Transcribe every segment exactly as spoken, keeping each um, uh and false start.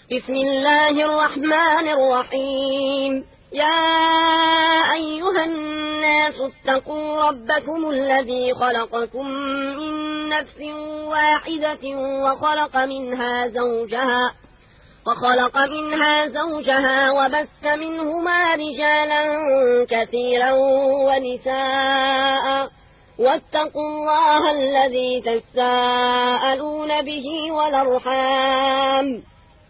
بسم الله الرحمن الرحيم. يا أيها الناس اتقوا ربكم الذي خلقكم من نفس واحدة وخلق منها زوجها وخلق منها زوجها وبث منهما رجالا كثيرا ونساء واتقوا الله الذي تساءلون به والأرحام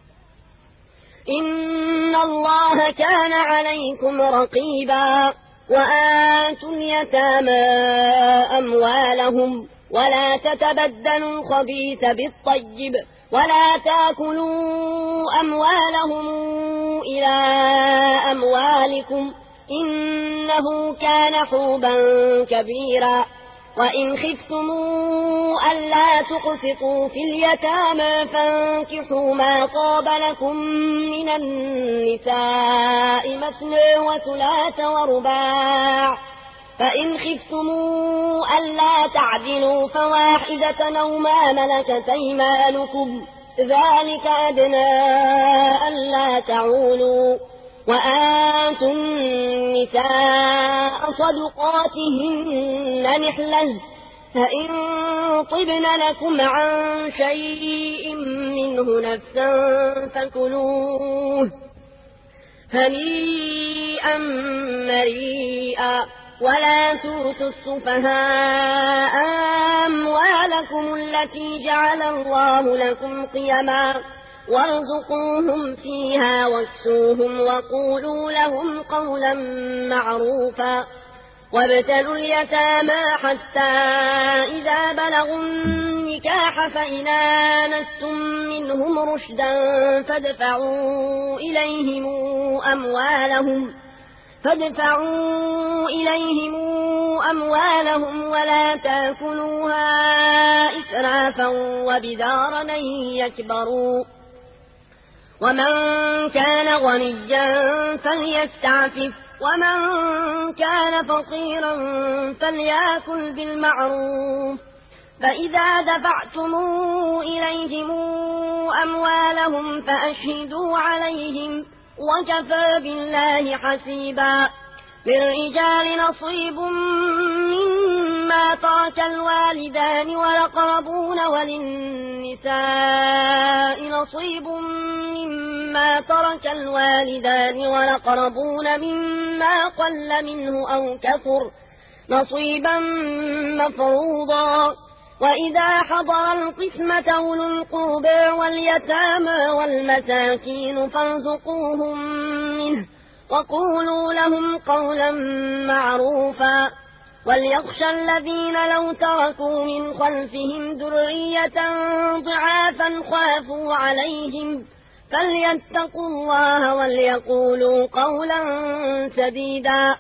إن الله كان عليكم رقيبا. وآتوا اليتامى أموالهم ولا تتبدلوا الخبيث بالطيب ولا تاكلوا أموالهم إلى أموالكم إنه كان حوبا كبيرا. وإن خفتموا ألا تقسطوا في اليتامى فانكحوا ما طاب لكم من النساء مثنى وثلاث ورباع. فإن خفتموا ألا تعدلوا فواحدة أو ما ملكت أيمانكم ذلك أدنى ألا تعولوا. وآتوا النساء صدقاتهن نحلة فإن طبن لكم عن شيء منه نفسا فكلوه هنيئا مريئا. ولا تؤتوا السفهاء أموالكم التي جعل الله لكم قيما وارزقوهم فيها واكسوهم وقولوا لهم قولا معروفا. وابتلوا اليتامى حتى إذا بلغوا النكاح فإن آنستم منهم رشدا فادفعوا إليهم أموالهم فادفعوا إليهم أموالهم ولا تاكلوها إسرافا وبدارا أن يكبروا. ومن كان غنيا فليستعفف ومن كان فقيرا فليأكل بالمعروف. فإذا دفعتم إليهم أموالهم فأشهدوا عليهم وكفى بالله حسيبا. للرجال نصيب مما ترك الوالدان والأقربون وللنساء نصيب مما ترك الوالدان والأقربون مما قل منه أو كثر نصيبا مفروضا. وإذا حضر القسمة أولو القربى واليتامى والمساكين فارزقوهم منه وقولوا لهم قولا معروفا. وليخشى الذين لو تركوا من خلفهم ذرية ضعافا خافوا عليهم فليتقوا الله وليقولوا قولا سديدا.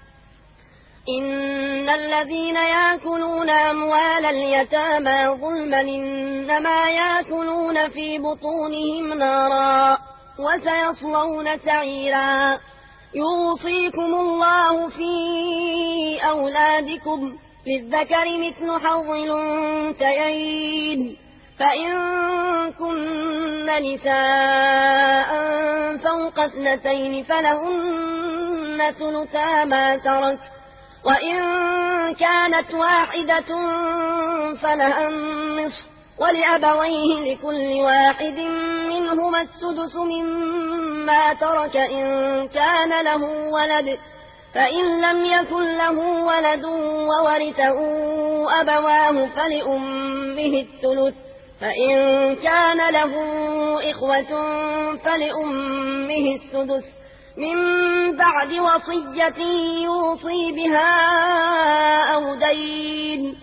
إن الذين يأكلون أموال اليتامى ظلما إنما يأكلون في بطونهم نارا وسيصلون سعيرا. يوصيكم الله في أولادكم للذكر مثل حظ الأنثيين فإن كن نساء فوق اثنتين فلهن ثلثا ما ترك وإن كانت واحدة فلها النصف ولأبويه لكل واحد منهما السدس مما ترك إن كان له ولد فإن لم يكن له ولد وورثه أبواه فلأمه الثلث فإن كان له إخوة فلأمه السدس من بعد وصية يوصي بها أو دين.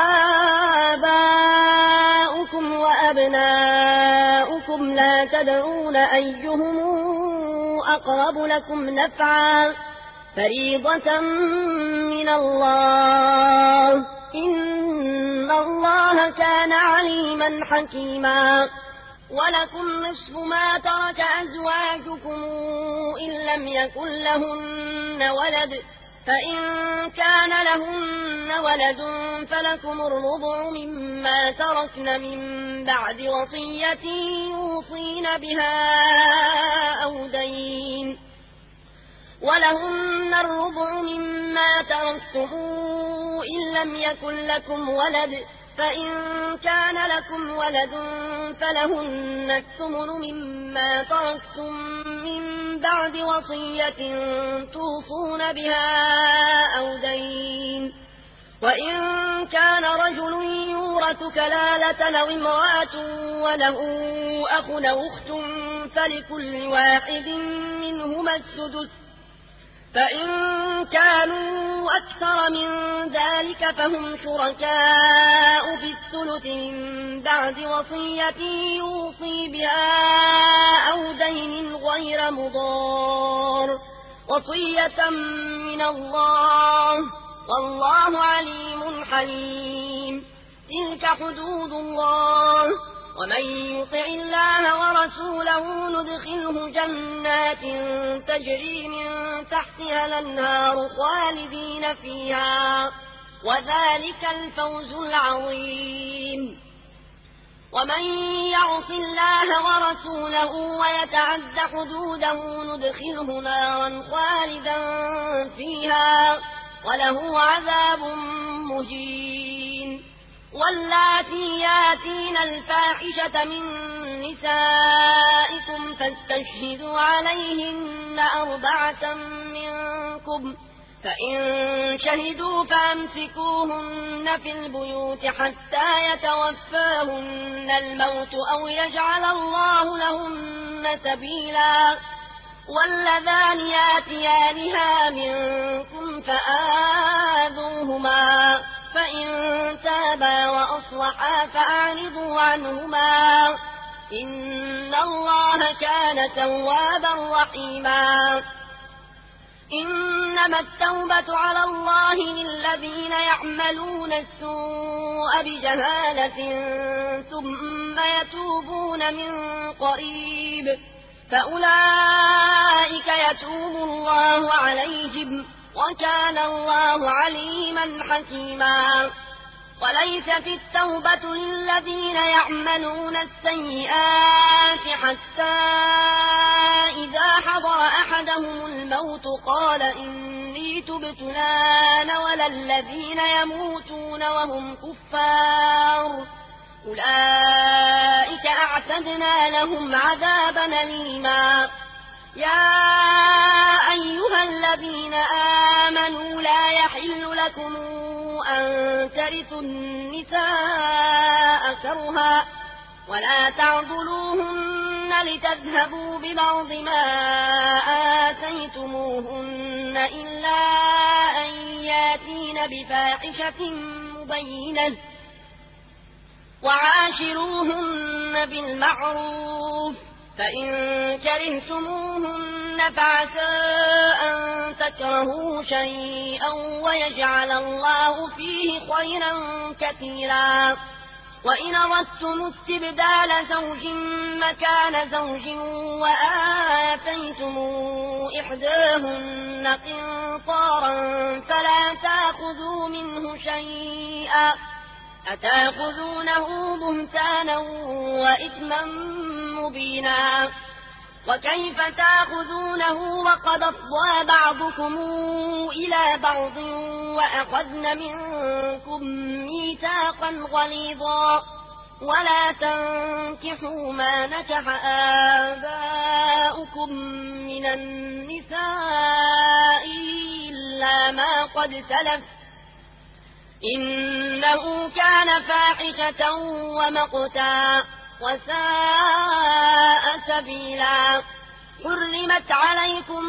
آباؤكم وأبناؤكم لا تدرون أيهم أقرب لكم نفعا فريضة من الله إن الله كان عليما حكيما. ولكم نصف ما ترك أزواجكم إن لم يكن لهن ولد فإن كان لهن ولد فلكم الربع مما تركن من بعد وصية يوصين بها أو دين، ولهن الربع مما تركتم إن لم يكن لكم ولد، فإن كان لكم ولد فلهن الثمن مما تركتم من بعد وصية توصون بها أو دين. وإن كان رجل يورث كلالة أو امرأة وله أخ أو أخت فلكل واحد منهما السدس، فإن كانوا أكثر من ذلك فهم شركاء في الثلث من بعد وصية يوصي بها أو دين غير مضار، وصية من الله والله عليم حليم. تلك حدود الله، ومن يطع الله ورسوله ندخله جنات تجري من تحتها الأنهار خالدين فيها، وذلك الفوز العظيم. ومن يعص الله ورسوله ويتعد حدوده ندخله نارا خالدا فيها وله عذاب مهين. واللاتي ياتين الفاحشة من نسائكم فاستشهدوا عليهن أربعة منكم، فإن شهدوا فأمسكوهن في البيوت حتى يتوفاهن الموت أو يجعل الله لهن سبيلا. واللذان ياتيانها منكم فآذوهما، فإن تابا وأصلحا فأعرضوا عنهما، إن الله كان توابا رحيما. إنما التوبة على الله للذين يعملون السوء بجهالة ثم يتوبون من قريب فأولئك يتوب الله عليهم، وكان الله عليما حكيما. وليست التوبة للذين يعملون السيئات حتى إذا حضر أحدهم الموت قال إني تبت الآن ولا الذين يموتون وهم كفار، أولئك أعتدنا لهم عذابا أليما. يا أيها الذين آمنوا لا يحل لكم أن ترثوا النساء كرها ولا تعضلوهن لتذهبوا ببعض ما آتيتموهن إلا أن ياتين بفاحشة مبينة، وعاشروهن بالمعروف، فإن كرهتموهن فعسى أن تكرهوا شيئا ويجعل الله فيه خيرا كثيرا. وإن أردتم استبدال زوج مكان زوج وآتيتم إحداهن قنطارا فلا تأخذوا منه شيئا، أتأخذونه بهتانا وإثما مبينا. وكيف تأخذونه وقد أفضى بعضكم إلى بعض وأخذن منكم ميثاقا غليظا. ولا تنكحوا ما نكح آباؤكم من النساء إلا ما قد سلف إنه كان فاحشة ومقتا وساء سبيلا. حرمت عليكم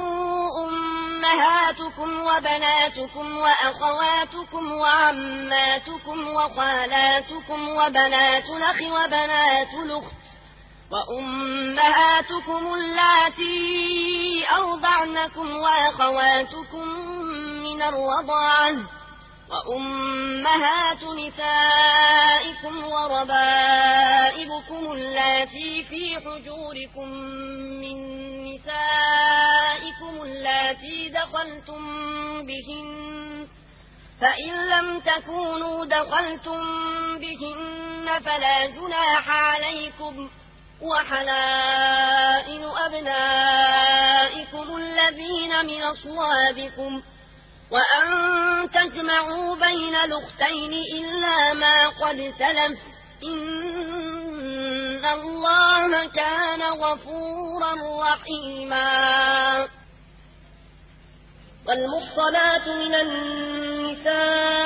أمهاتكم وبناتكم وأخواتكم وعماتكم وخالاتكم وبنات الأخ وبنات الأخت وأمهاتكم اللاتي أرضعنكم وأخواتكم من الرضاعة وأمهات نسائكم وربائبكم اللاتي في حجوركم من نسائكم نسائكم اللاتي دخلتم بهن فإن لم تكونوا دخلتم بهن فلا جناح عليكم وحلائل أبنائكم الذين من أصلابكم وأن تجمعوا بين الأختين إلا ما قد سلف إن الله كان غفورا رحيما. والمحصنات من النساء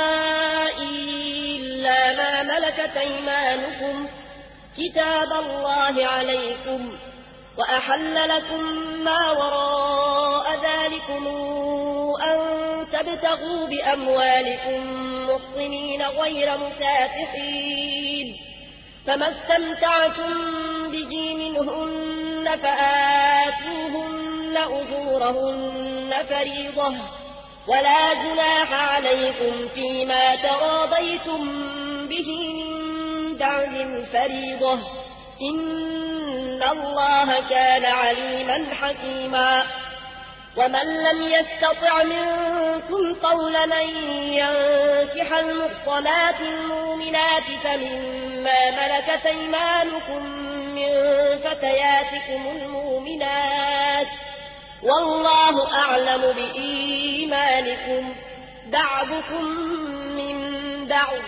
إلا ما ملكت أيمانكم كتاب الله عليكم وأحل لكم ما وراء ذلكم أن تبتغوا بأموالكم محصنين غير مسافحين فما استمتعتم به منهن فآتوهن أجورهن فريضة ولا جناح عليكم فيما تراضيتم به من بعد الفريضة إن الله كان عليما حكيما. ومن لم يستطع منكم قولا أن ينكح المحصنات المؤمنات فمما ملكت أيمانكم من فتياتكم المؤمنات والله أعلم بإيمانكم بعضكم من بعض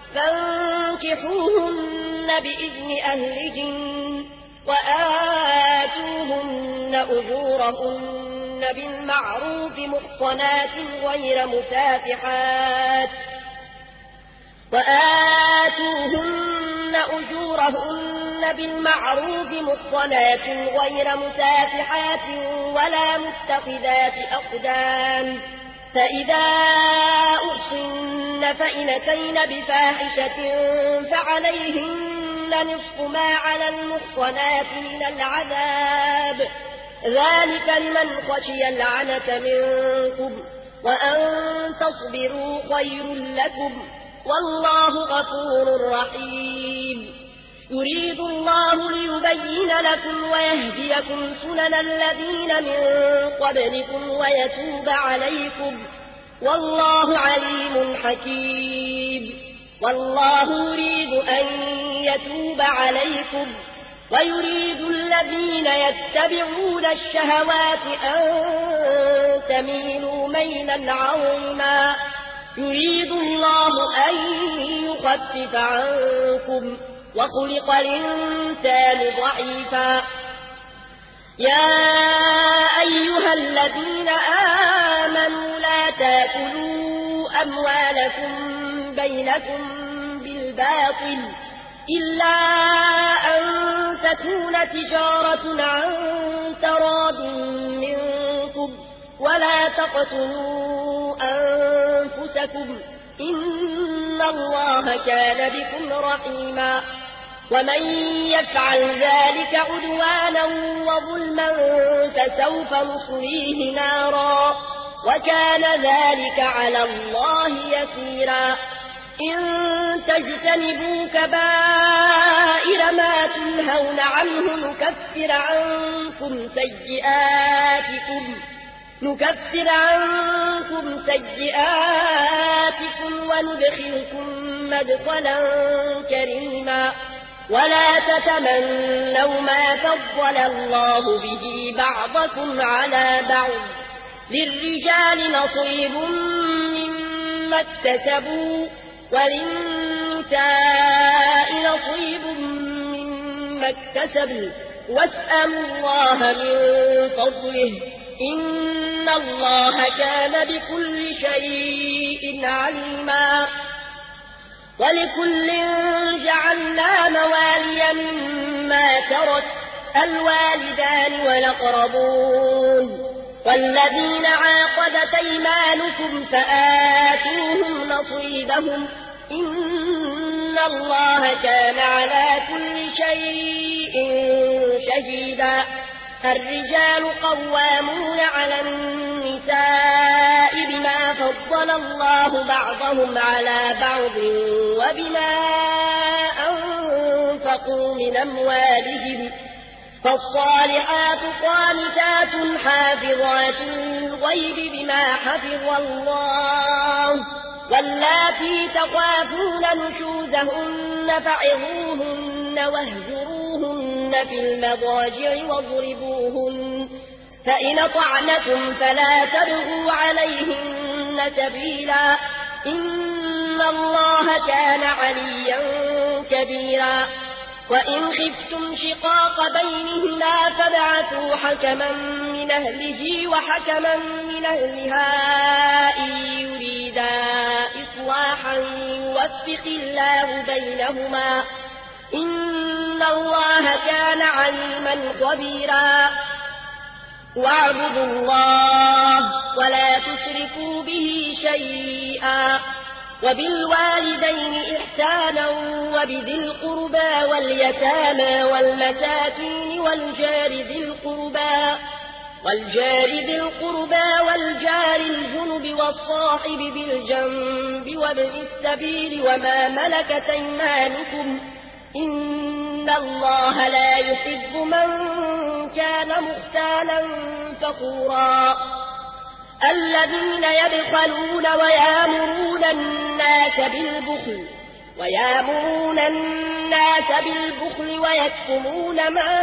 فانكحوهن بإذن أهلهن وآتوهن أجورهن بالمعروف محصنات غير مسافحات وآتوهن أجورهن بالمعروف محصنات غير مسافحات ولا متخذات أقدام فإذا أحصن فإن أتين بفاحشة فعليهن نصف ما على المحصنات من العذاب ذلك لمن خشي العنة منكم وأن تصبروا خير لكم والله غفور رحيم. يريد الله ليبين لكم ويهديكم سنن الذين من قبلكم ويتوب عليكم والله عليم حكيم. والله يريد أن يتوب عليكم ويريد الذين يتبعون الشهوات أن تميلوا ميلا عظيما. يريد الله أن يخفف عنكم وخلق الإنسان ضعيفا. يا أيها الذين آمنوا لا تأكلوا أموالكم بينكم بالباطل إلا أن تكون تجارة عن تراض منكم ولا تقتلوا أنفسكم إن الله كان بكم رحيما. ومن يفعل ذلك عدوانا وظلما فسوف نصليه نارا وكان ذلك على الله يسيرا. إن تجتنبوا كبائر ما تنهون عنه نكفر عنكم سيئاتكم نكفر عنكم سيئاتكم وندخلكم مدخلا كريما. ولا تتمنوا ما فضل الله به بعضكم على بعض للرجال نصيب مما اكتسبوا وللنساء نصيب مما اكتسبوا واسألوا الله من فضله إن الله كان بكل شيء عليما. ولكل جعلنا موالي مما ترك الوالدان والأقربون والذين عاقدت أيمانكم فآتوهم نصيبهم إن الله كان على كل شيء شهيدا. الرجال قوامون على النساء بما فضل الله بعضهم على بعض وبما أنفقوا من أموالهم فالصالحات قانتات حافظات للغيب بما حفظ الله واللاتي تخافون نشوزهن فعظوهن واهجروهن في المضاجع واضربوهن فإن طعنكم فلا تبغوا عليهن سبيلا إن الله كان عليا كبيرا وإن خفتم شقاق بينهما فابعثوا حكما من أهله وحكما من أهلها إن يريدا إصلاحا يوفق الله بينهما إن الله كان عليما خبيرا واعبدوا الله ولا تشركوا به شيئا وبالوالدين إحسانا وبذي القربى واليتامى والمساكين والجار ذي القربى والجار ذي القربى والجار الجنب والصاحب بالجنب وابن السبيل وما ملكت أيمانكم إن الله لا يحب من كان مختالا فخورا الذين يبخلون ويامرون الناس بالبخل ويامرون الناس بالبخل ويكتمون ما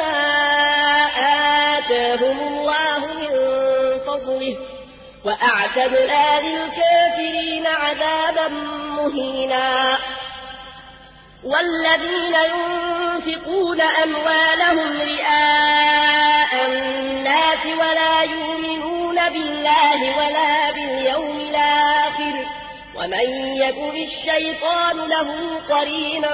آتاهم الله من فضله وأعتدنا للكافرين عذابا مهينا والذين ينفقون أموالهم رئاء الناس ولا يؤمنون بالله ولا باليوم الآخر ومن يكن الشيطان له قرينا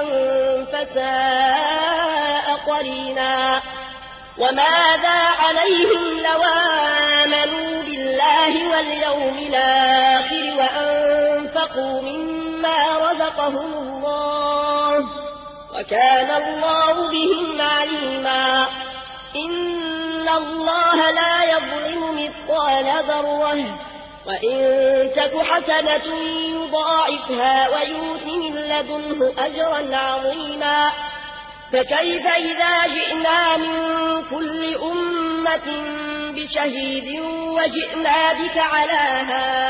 فساء قرينا وماذا عليهم لو آمنوا بالله واليوم الآخر وأنفقوا مما رزقهم الله وكان الله بهم عليما إن الله لا يظلم مثقال ذرة وإن تك حسنة يضاعفها ويؤت من لدنه أجرا عظيما فكيف إذا جئنا من كل أمة بشهيد وجئنا بك على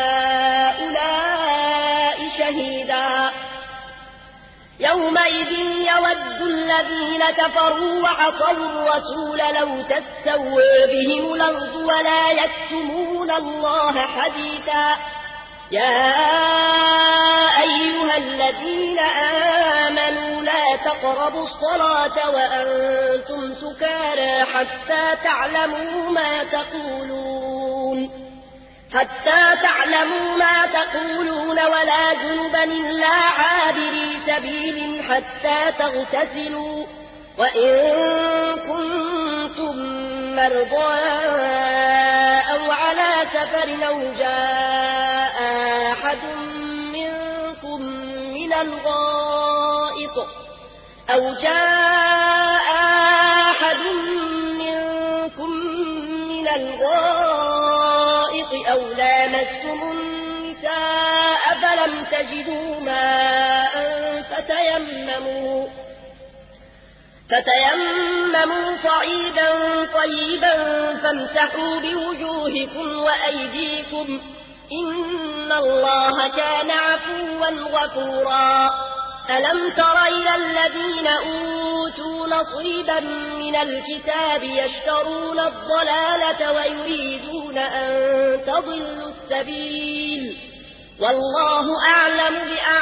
هؤلاء شهيدا يومئذ يود الذين كفروا وعصوا الرسول لو تسوى بهم الأرض ولا يكتمون الله حديثا يا أيها الذين آمنوا لا تقربوا الصلاة وأنتم سكارى حتى تعلموا ما تقولون حتى تعلموا ما تقولون ولا جنبا إلا عابري سبيل حتى تغتسلوا وإن كنتم مرضى أو على سفر أو جاء أحد منكم من الغائط أو جاء أحد منكم من الغائط أو لامستم النساء فلم تجدوا ماء فتيمموا فتيمموا صعيدا طيبا فامسحوا بوجوهكم وأيديكم إن الله كان عفوا غفورا ألم تر إلى الذين أوتوا نصيبا من الكتاب يشترون الضلالة ويريدون أن تضلوا السبيل والله أعلم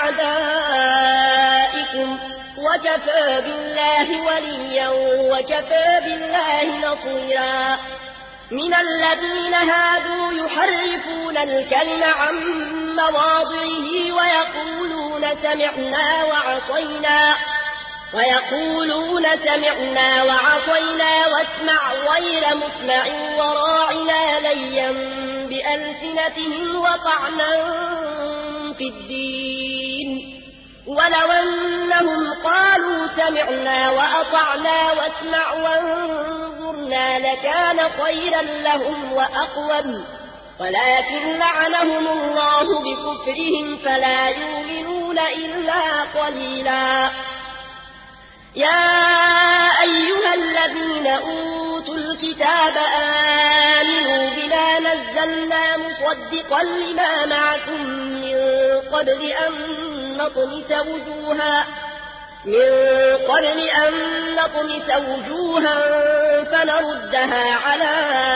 بأعدائكم وكفى بالله وليا وكفى بالله نصيرا من الذين هادوا يحرفون الكلم عن مواضعه ويقولون سمعنا وعصينا ويقولون سمعنا وعصينا واسمع غير مسمع وراعنا ليا بألسنتهم وطعنا في الدين ولو أنهم قالوا سمعنا وأطعنا واسمع وانظرنا لكان خيرا لهم وأقوم ولكن لعنهم الله بكفرهم فلا يؤمنون إلا قليلا يا أيها الذين أوتوا الكتاب آمنوا بما نزلنا مصدقا لما معكم من قبل أن نطمس وجوها من قبل أن نطمس وجوها فنردها على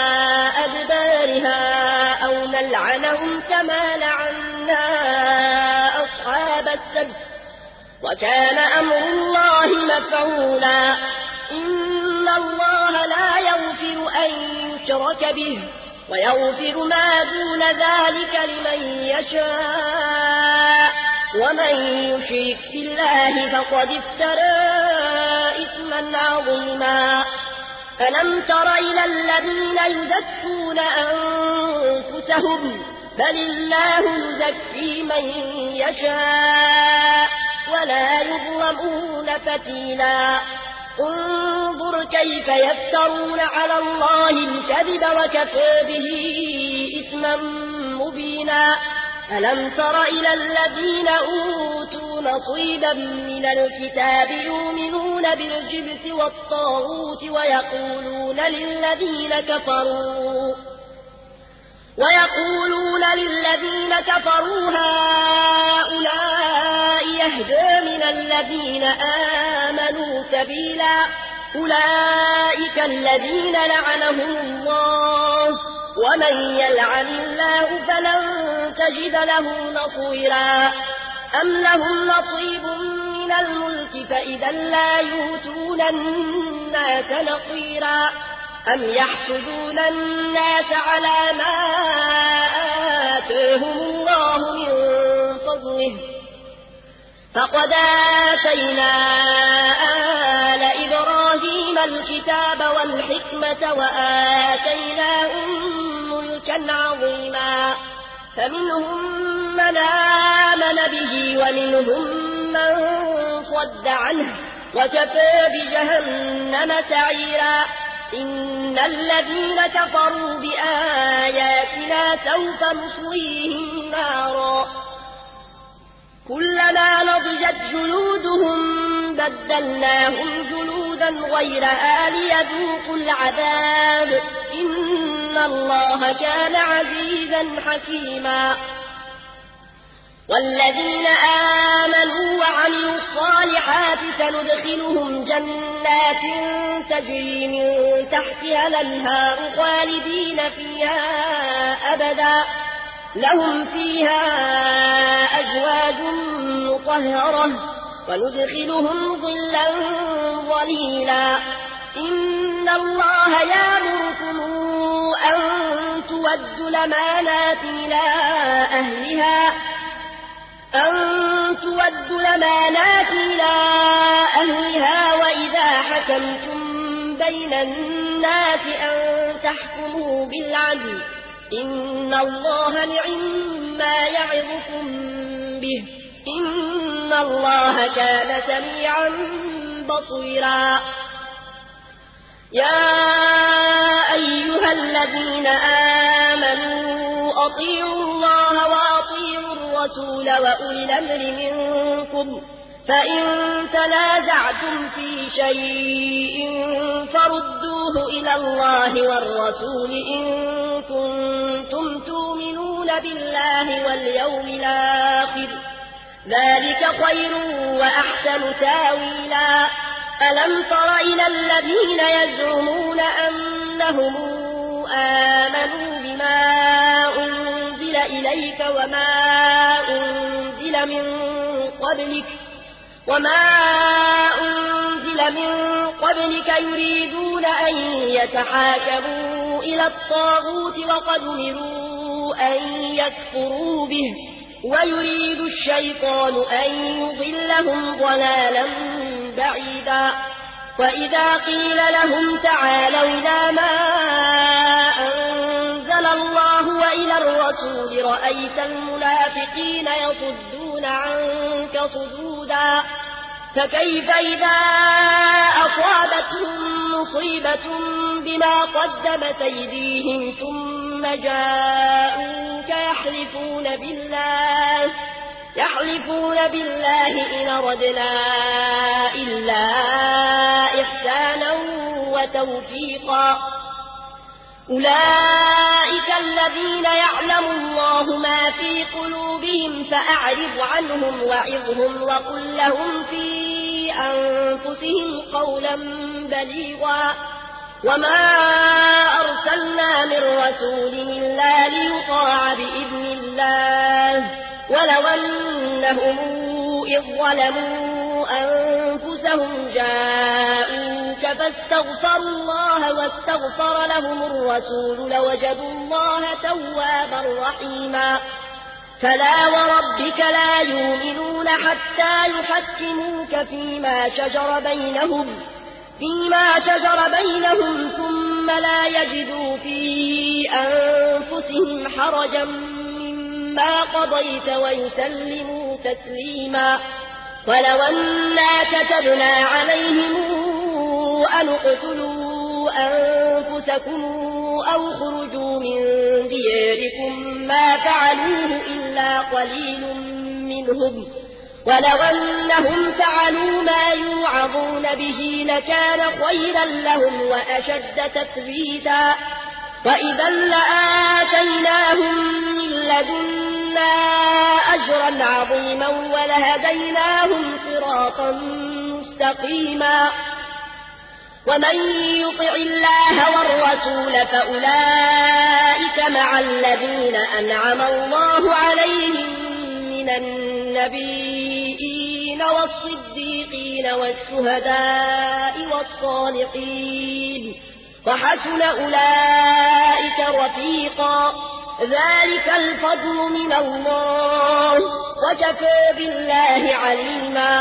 أدبارها أو نلعنهم كما لعنا أصحاب السبت وكان أمر الله مفعولا إن الله لا يغفر أن يشرك به ويغفر ما دون ذلك لمن يشاء ومن يشرك بالله فقد افترى إثما عظيما ألم تر إلى الذين يزكون أنفسهم بل الله يزكي من يشاء ولا يظلمون فتيلا انظر كيف يفترون على الله الكذب وكفى به إثما مبينا ألم تر إلى الذين أوتوا نصيبا من الكتاب يؤمنون بالجبت والطاغوت ويقولون للذين كفروا ويقولون للذين كفروا هؤلاء يهدى من الذين آمنوا سبيلا أولئك الذين لعنهم الله ومن يلعن الله فلن تجد له نصيرا أم لهم نصيب من الملك فإذا لا يؤتون الناس نصيرا أم يحسدون الناس على ما آتاهم الله من فضله فقد آتينا آل إبراهيم الكتاب والحكمة وآتيناهم ملكا عظيما فمنهم من آمن به ومنهم من صد عنه وكفى بجهنم سعيرا إن الذين كفروا بآياتنا سوف نصليهم نارا كلما نضجت جلودهم بدلناهم جلودا غيرها ليذوقوا العذاب إن الله كان عزيزا حكيما والذين آمنوا وعملوا الصالحات سندخلهم جنات تجري من تحتها الأنهار خالدين فيها أبدا لهم فيها أزواج مطهرة وندخلهم ظلا ظليلا إن الله يأمركم أن تودوا الأمانات إلى أهلها أن تودوا الأمانات إلى أهلها وإذا حكمتم بين الناس أن تحكموا بالعدل إن الله نعما يعظكم به إن الله كان سميعا بصيرا يا أيها الذين آمنوا أطيعوا الله وأطيعوا الرسول وأولي الأمر منكم فإن تنازعتم في شيء فردوه إلى الله والرسول إن كنتم تؤمنون بالله واليوم الآخر ذلك خير وأحسن تاويلا ألم تر إلى الذين يزعمون أنهم آمنوا بما أنزل إليك وما أنزل من قبلك وما أنزل من قبلك يريدون أن يتحاكموا إلى الطاغوت وقد أمروا أن يكفروا به ويريد الشيطان أن يضلهم ضلالا بعيدا وإذا قيل لهم تعالوا إلى ما أنزل الله وإلى الرسول رأيت المنافقين يصدون عنك صدودا فكيف إذا أصابتهم مصيبة بما قدمت أيديهم ثم جاءوك يحلفون بالله يحلفون بالله إن أردنا إلا إحسانا وتوفيقا أولئك الذين يعلم الله ما في قلوبهم فأعرض عنهم وعظهم وقل لهم في أنفسهم قولا بليغا وما أرسلنا من رسول إلا ليطاع بإذن الله ولو أنهم إذ ظلموا أنفسهم جاءوك فاستغفروا الله واستغفر لهم الرسول لوجدوا الله توابا رحيما فلا وربك لا يؤمنون حتى يحكموك فيما شجر بينهم فيما شجر بينهم ثم لا يجدوا في أنفسهم حرجا مما قضيت ويسلموا تسليما ولو أنا كتبنا عليهم أن اقتلوا أنفسكم أو خرجوا من دياركم ما فعلوه إلا قليل منهم ولو أنهم فعلوا ما يوعظون به لكان خيرا لهم وأشد تثبيتا وإذا لآتيناهم من لدنا أجرا عظيما ولهديناهم صراطا مستقيما ومن يطع الله والرسول فأولئك مع الذين أنعم الله عليهم من النبيين والصديقين والشهداء والصالحين وحسن أولئك رفيقا ذلك الفضل من الله وكفى بالله عليما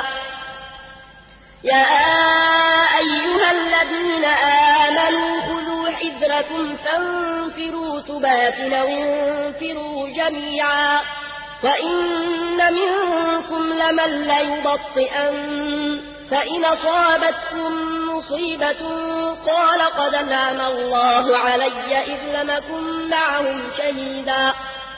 يا أيها الذين آمنوا خذوا حذركم فانفروا ثبات أو انفروا جميعا وإن منكم لمن ليبطئن فإن أصابتكم مصيبة قال قد أنعم الله علي إذ لم أكن معهم شهيدا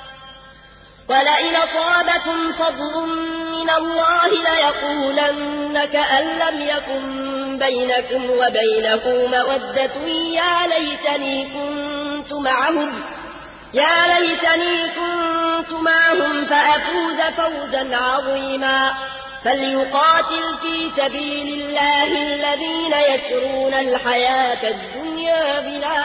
ولئن أصابكم فضل من الله ليقولن كأن لم يكن بينكم وبينه مودة يا ليتني كنت معهم يا ليتني كنت معهم فأفوز فوزا عظيما فليقاتل في سبيل الله الذين يشرون الحياة الدنيا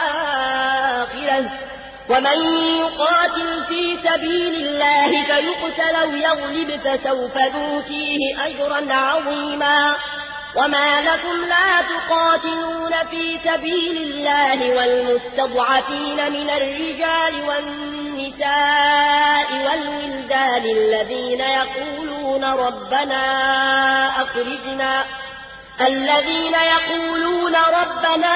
بالآخرة ومن يقاتل في سبيل الله فيقتل أو يغلب فسوف نؤتيه أجرا عظيما وما لكم لا تقاتلون في سبيل الله والمستضعفين من الرجال والنساء والولدان الذين يقولون ربنا أخرجنا الذين يقولون ربنا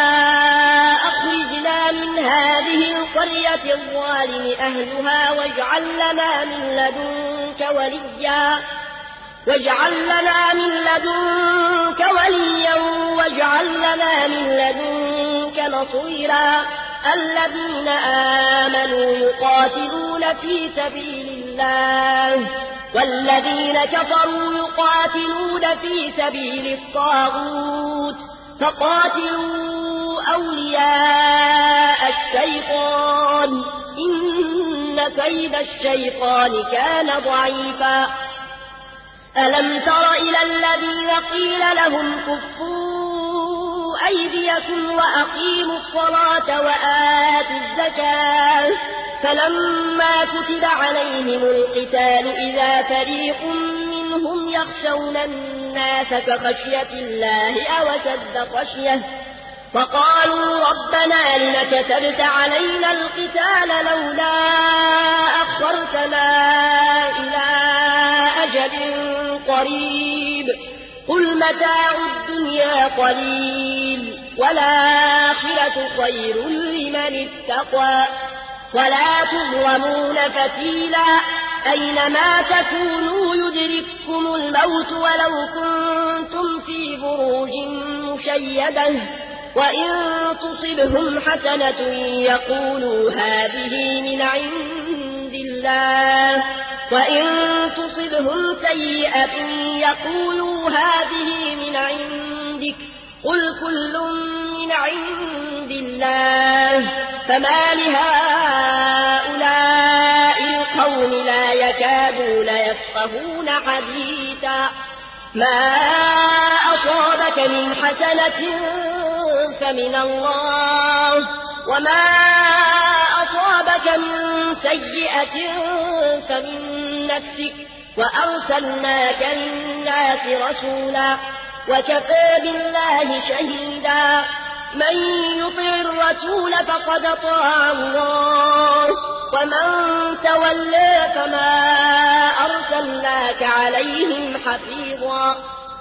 أخرجنا من هذه القرية الظالم أهلها واجعل لنا من لدنك وليا واجعل لنا من لدنك وليا واجعل لنا من لدنك نصيرا الذين آمنوا يقاتلون في سبيل الله والذين كفروا يقاتلون في سبيل الطاغوت فقاتلوا أولياء الشيطان إن كيد الشيطان كان ضعيفا ألم تر إلى الذين قيل لهم كفوا أيديكم وأقيموا الصلاة وآتوا الزكاة فلما كتب عليهم القتال إذا فريق منهم يخشون الناس كخشية الله أو أشد خشية فقالوا ربنا لم كتبت علينا القتال لولا أخرتنا إلى أجل قريب قل متاع الدنيا قليل والآخرة خير لمن اتقى ولا تظلمون فتيلا أينما تكونوا يدرككم الموت ولو كنتم في بروج مشيدة وإن تصبهم حسنة يقولوا هذه من عند الله وإن تصبهم سيئة يقولوا هذه من عندك قل كل من عند الله فما لهؤلاء القوم لا يكادون يفقهون حديثا ما أصابك من حسنة فمن الله وما أصابك من سيئة فمن نفسك وأرسلناك للناس رسولا وكفى بالله شهيدا من يطع الرسول فقد طاع الله ومن تولى فما أرسلناك عليهم حفيظا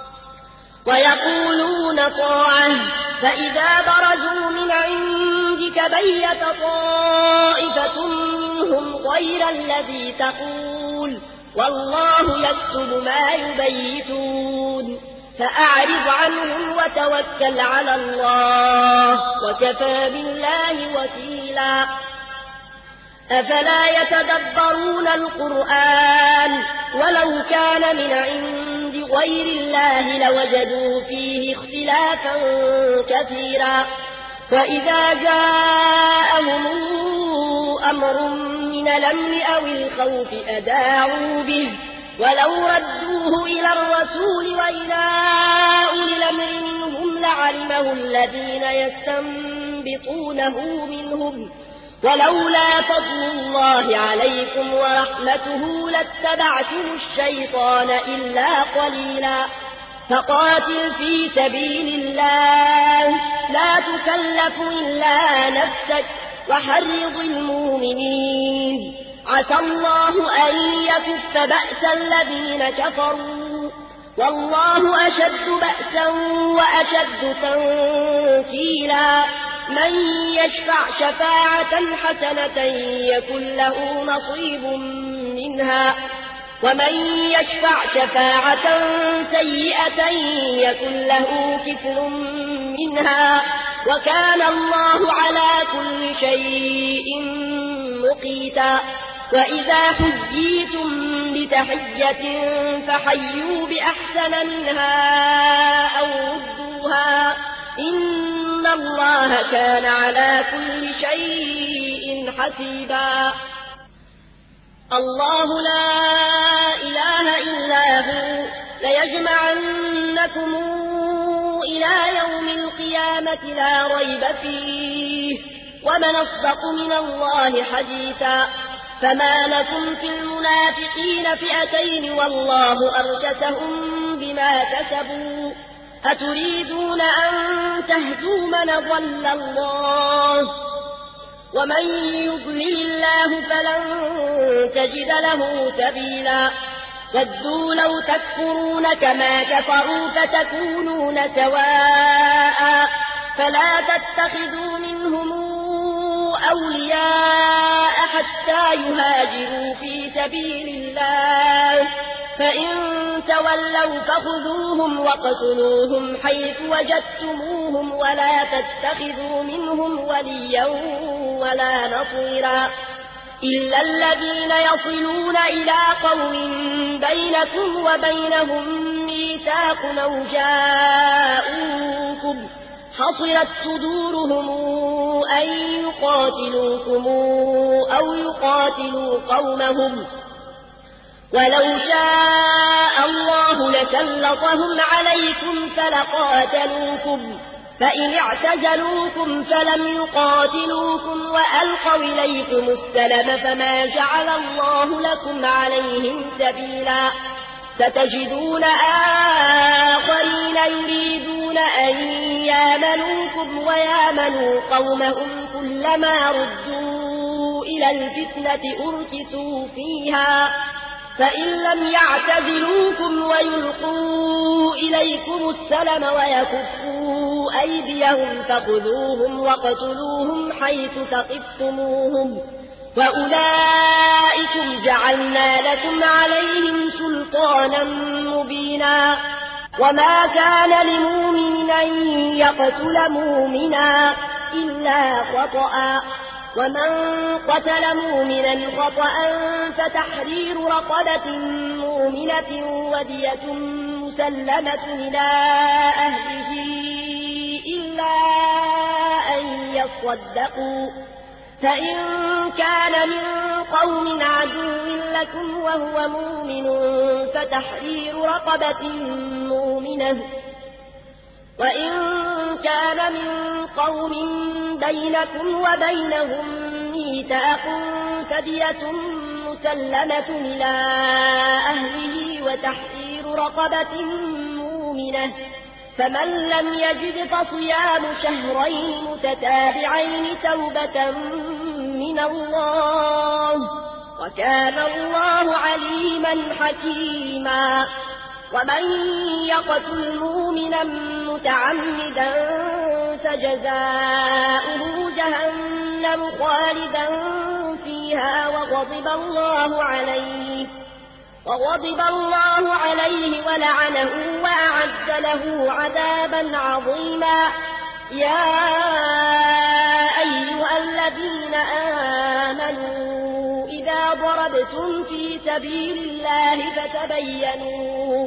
ويقولون طاعة فإذا برزوا من عندك بيت طائفة منهم غير الذي تقول والله يكتب ما يبيتون فأعرض عنهم وتوكل على الله وكفى بالله وكيلا أفلا يتدبرون القرآن ولو كان من عند غير الله لوجدوا فيه اختلافا كثيرا وإذا جاءهم أمر من الأمن أو الخوف أذاعوا به ولو ردوه إلى الرسول وإلى أولي الأمر منهم لعلمه الذين يستنبطونه منهم ولولا فضل الله عليكم ورحمته لاتبعتم الشيطان إلا قليلا فقاتل في سبيل الله لا تكلف إلا نفسك وحرض المؤمنين عسى الله أن يكف بأس الذين كفروا والله أشد بأسا وأشد تنكيلا من يشفع شفاعة حسنة يكن له نصيب منها ومن يشفع شفاعة سيئة يكن له كفل منها وكان الله على كل شيء مقيتا وإذا حييتم بتحية فحيوا بأحسن منها أو ردوها إن الله كان على كل شيء حسيبا الله لا إله إلا هو ليجمعنكم إلى يوم القيامة لا ريب فيه ومن أصدق من الله حديثا فما لكم في المنافقين فئتين والله أركسهم بما كسبوا أتريدون أن تهدوا من ضل الله ومن يضلل الله فلن تجد له سبيلا ودوا لو تكفرون كما كفروا فتكونون سواء فلا تتخذوا منهم أولياء حتى يهاجروا في سبيل الله فإن تولوا فخذوهم وقتلوهم حيث وجدتموهم ولا تتخذوا منهم وليا ولا نصيرا إلا الذين يصلون إلى قوم بينكم وبينهم ميثاق أو جاءوكم حصرت صدورهم أن يقاتلوكم أو يقاتلوا قومهم ولو شاء الله لسلطهم عليكم فلقاتلوكم فإن اعتزلوكم فلم يقاتلوكم وألقوا إليكم السلم فما جعل الله لكم عليهم سبيلا ستجدون آخرين يريدون أن يامنوكم ويامنوا قومهم كلما ردوا إلى الفتنة أركسوا فيها فإن لم يعتزلوكم ويلقوا إليكم السلم ويكفوا أيديهم فخذوهم وقتلوهم حيث ثقفتموهم وأولئكم جعلنا لكم عليهم سلطانا مبينا وما كان لمؤمن أن يقتل مؤمنا إلا خطأ ومن قتل مؤمنا خطأ فتحرير رقبة مؤمنة ودية مسلمة إلى أهله إلا أن يصدقوا فإن كان من قوم عدو لكم وهو مؤمن فتحرير رقبة مؤمنة، وإن كان من قوم بينكم وبينهم ميثاق فدية مسلمة إلى أهله وتحرير رقبة مؤمنة، فمن لم يجد فصيام شهرين متتابعين توبة من الله، وكان الله عليما حكيما. ومن يقتل مؤمنا متعمدا فجزاؤه جهنم خالدا فيها وغضب الله عليه وغضب الله عليه ولعنه وأعد له عذابا عظيما. يا أيها الذين آمنوا إذا ضربتم في سبيل الله فتبينوا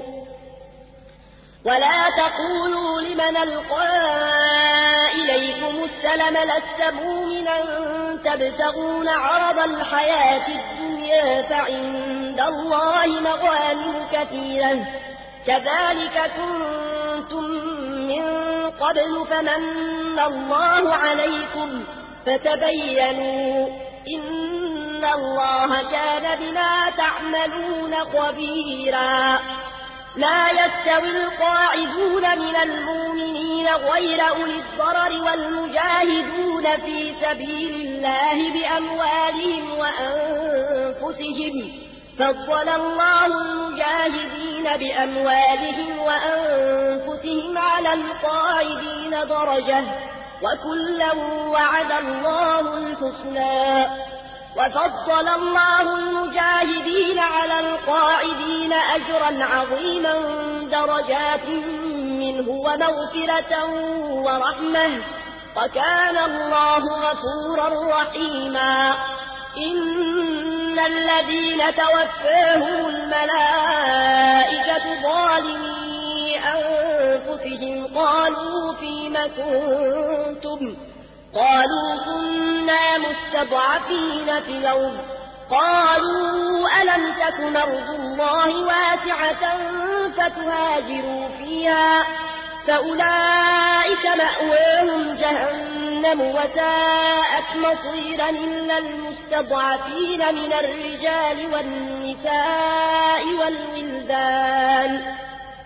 ولا تقولوا لمن ألقى إليكم السلم لست مؤمنا تبتغون عرض الحياة الدنيا فعند الله مغانم كثيرة كذلك كنتم من قبل فمن الله عليكم فتبينوا إن الله كان بما تعملون خبيرا. لا يستوي القاعدون من المؤمنين غير أولي الضرر والمجاهدون في سبيل الله بأموالهم وأنفسهم، فضل الله المجاهدين بأموالهم وأنفسهم على القاعدين درجة، وكلا وعد الله الحسنى. وفضل الله المجاهدين على القاعدين أجرا عظيما درجات منه ومغفرة ورحمة، وكان الله غفورا رحيما. إن الذين توفاهم الملائكة ظالمي أنفسهم قالوا فيم كنتم قالوا كنا مستضعفين في الأرض قالوا ألم تكن أرض الله واسعة فتهاجروا فيها فأولئك مأواهم جهنم وساءت مصيرا إلا المستضعفين من الرجال والنساء والولدان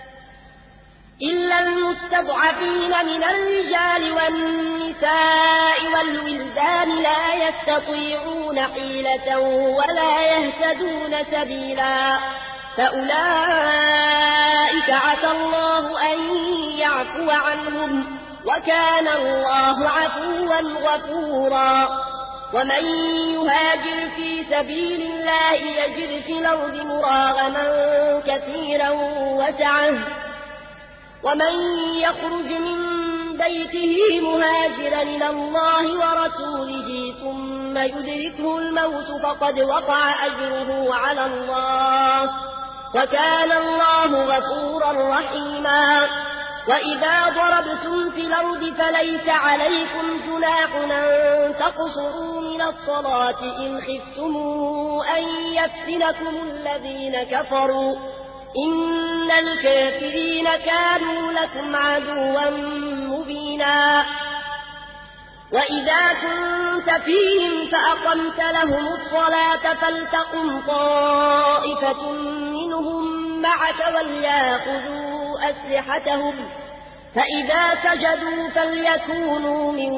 إلا المستضعفين من الرجال والنساء والولدان لا يستطيعون حيلة ولا يهتدون سبيلا فأولئك عسى الله أن يعفو عنهم وكان الله عفوا غفورا. ومن يهاجر في سبيل الله يجد في الأرض مراغما كثيرا وسعه ومن يخرج من بيته مهاجرا إلى الله ورسوله ثم يدركه الموت فقد وقع أجره على الله وكان الله غفورا رحيما. وإذا ضربتم في الأرض فليس عليكم جناح أن تقصروا من الصلاة إن خفتم أن يفتنكم الذين كفروا إن الكافرين كانوا لكم عدوا مبينا. وإذا كنت فيهم فأقمت لهم الصلاة فلتقم طائفة منهم معك وليأخذوا أسلحتهم فإذا سجدوا فليكونوا من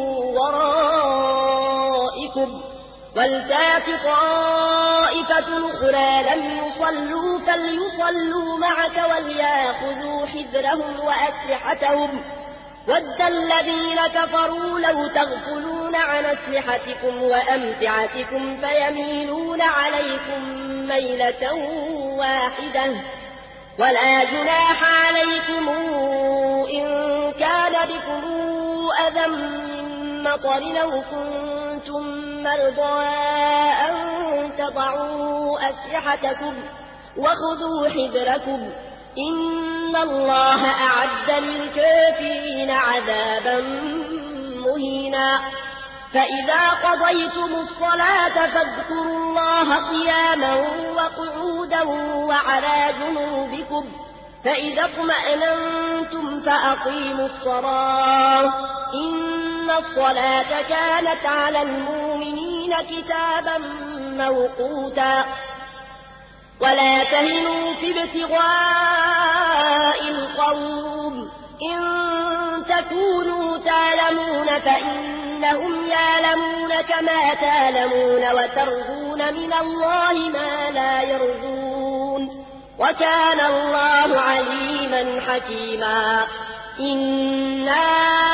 ورائكم ولتأت طائفة أخرى لم يصلوا فليصلوا معك وليأخذوا حذرهم وأسلحتهم ود الذين كفروا لو تغفلون عن أسلحتكم وأمتعتكم فيميلون عليكم ميلة واحدة ولا جناح عليكم إن كان بكم أذى من مطر أو كنتم مرضى أن تضعوا أسلحتكم وخذوا حذركم إن الله أعد للكافرين عذابا مهينا. فإذا قضيتم الصلاة فاذكروا الله قياما وقعودا وعلى جنوبكم فإذا اطمأننتم فأقيموا الصلاة إن الصلاة كانت على المؤمنين كتابا موقوتا ولا تهنوا في ابتغاء القوم إن تكونوا تعلمون فإنهم يعلمون كما تعلمون وترجون من الله ما لا يرجون وكان الله عليما حكيما إنا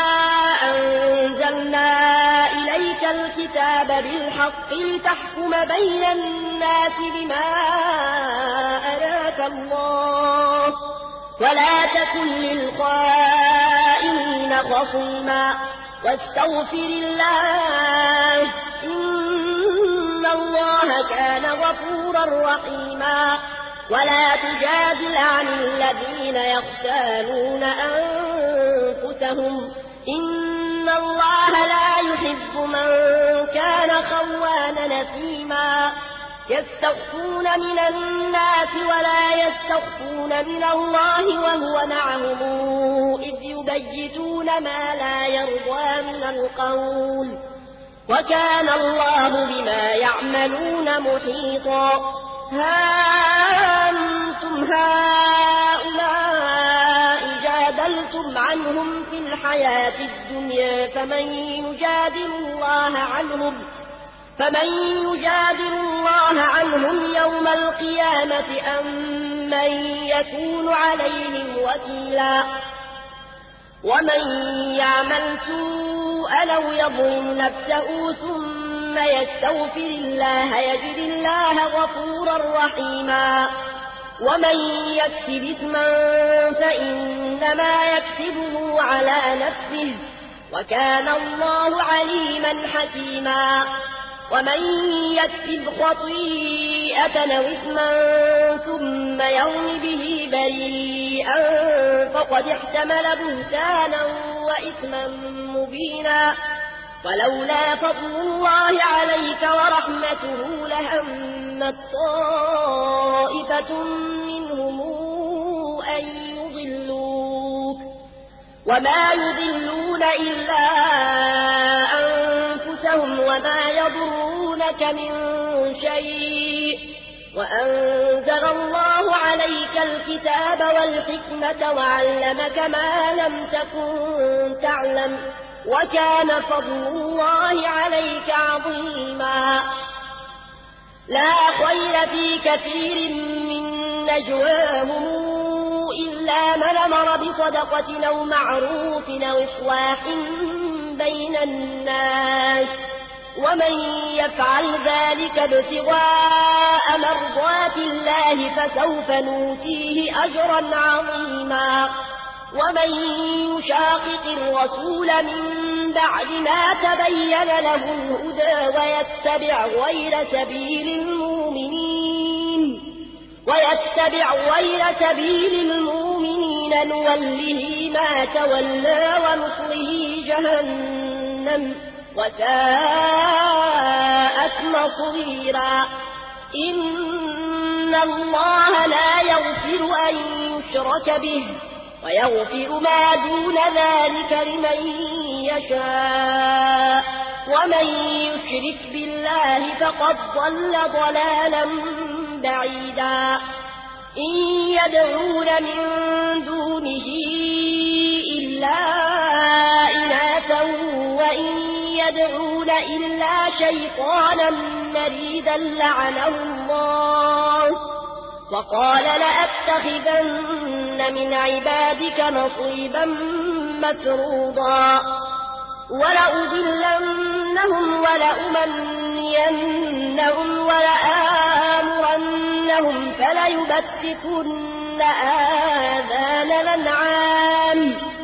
أنزلنا إليك الكتاب بالحق لتحكم بين الناس بما أراك الله ولا تكن للخائنين خصيما واستغفر الله إن الله كان غفورا رحيما ولا تجادل عن الذين يختالون أنفسهم إن الله لا يحب من كان خوانا نثيما يستخفون من الناس ولا يستخفون من الله وهو معهم إذ يبيتون ما لا يرضى من القول وكان الله بما يعملون محيطا ها أنتم هؤلاء جادلتم عنهم في الحياة الدنيا فمن يجادل الله عنهم فمن يجادل الله عنهم يوم القيامة أم من يكون عليهم وكيلا ومن يعمل سوءا أو يظلم نفسه ثم يستغفر الله يجد الله غفورا رحيما ومن يكسب إثما فإنما يكسبه على نفسه وكان الله عليما حكيما ومن يكسب خطيئة أو إثما ثم يرم به بريئا فقد احتمل بهتانا وإثما مبينا ولولا فضل الله عليك ورحمته لهمت طائفة منهم أن يضلوك وما يضلون إلا أنفسهم وما يضرونك من شيء وأنزل الله عليك الكتاب والحكمة وعلمك ما لم تكن تعلم وكان فضل الله عليك عظيما لا خير في كثير من نجواهم إلا من أمر بصدقة أو معروف أو إصلاح بين الناس ومن يفعل ذلك ابتغاء مرضات الله فسوف نؤتيه أجرا عظيما ومن يشاقق الرسول من بعد ما تبين له الهدى ويتبع غير سبيل المؤمنين ويتبع غير سبيل المؤمنين نوله ما تولى ونصله جهنم وساءت مصيرا إن الله لا يغفر أن يشرك به ويغفر ما دون ذلك لمن يشاء ومن يشرك بالله فقد ضل ضلالا بعيدا إن يدعون من دونه إلا إناثا وإن يدعون إلا شيطانا مريدا لعنه الله وقال لأتخذن من عبادك نصيبا مفروضا ولأضلنهم ولأمنينهم ولآمرنهم فليبتكن آذان الأنعام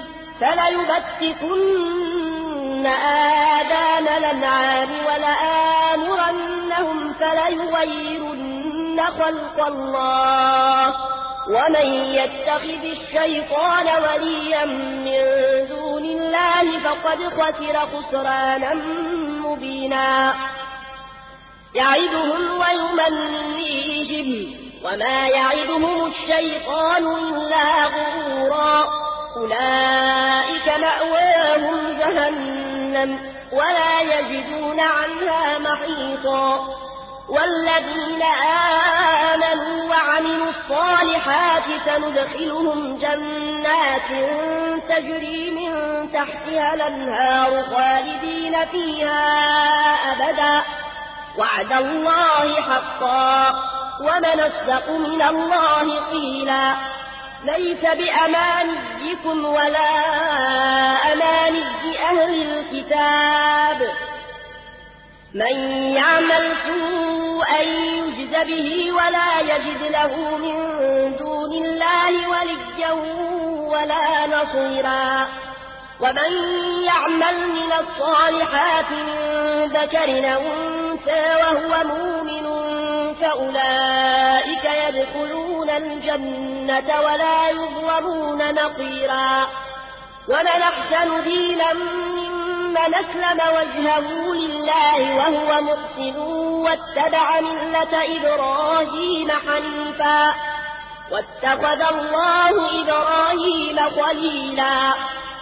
فليبتكن آذان الأنعام ولآمرنهم فليغيرن خلق الله ومن يتخذ الشيطان وليا من دون الله فقد خسر خسرانا مبينا يعدهم ويمنيهم وما يعدهم الشيطان إلا غرورا أولئك مأواهم جهنم ولا يجدون عنها محيصا والذين آمنوا وعملوا الصالحات سندخلهم جنات تجري من تحتها الأنهار خالدين فيها أبدا وعد الله حقا ومن أصدق من الله قيلا ليس بأمانيكم ولا أماني أهل الكتاب من يعمل سوءا يجز به ولا يجد له من دون الله وليا ولا نصيرا ومن يعمل من الصالحات من ذكر أو أنثى وهو مؤمن فأولئك يدخلون الجنة ولا يظلمون نقيرا ومن أحسن دينا ممن أسلم وجهه لله وهو محسن واتبع ملة إبراهيم حنيفا واتخذ الله إبراهيم خليلا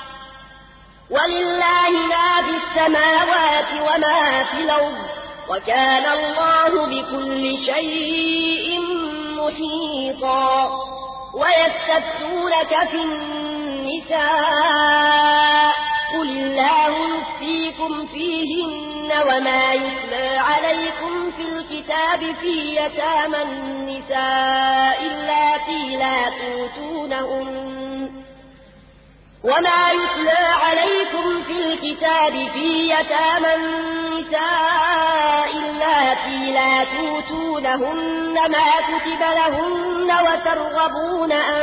ولله ما في السماوات وما في الأرض وكان الله بكل شيء محيطا ويستفتونك في النساء قل الله يفتيكم فيهن وما يتلى عليكم في الكتاب في يتامى النساء اللاتي لا توتونهن وما يتلى عليكم في الكتاب في يتامى النساء اللاتي لا توتونهن ما كتب لهن وترغبون أن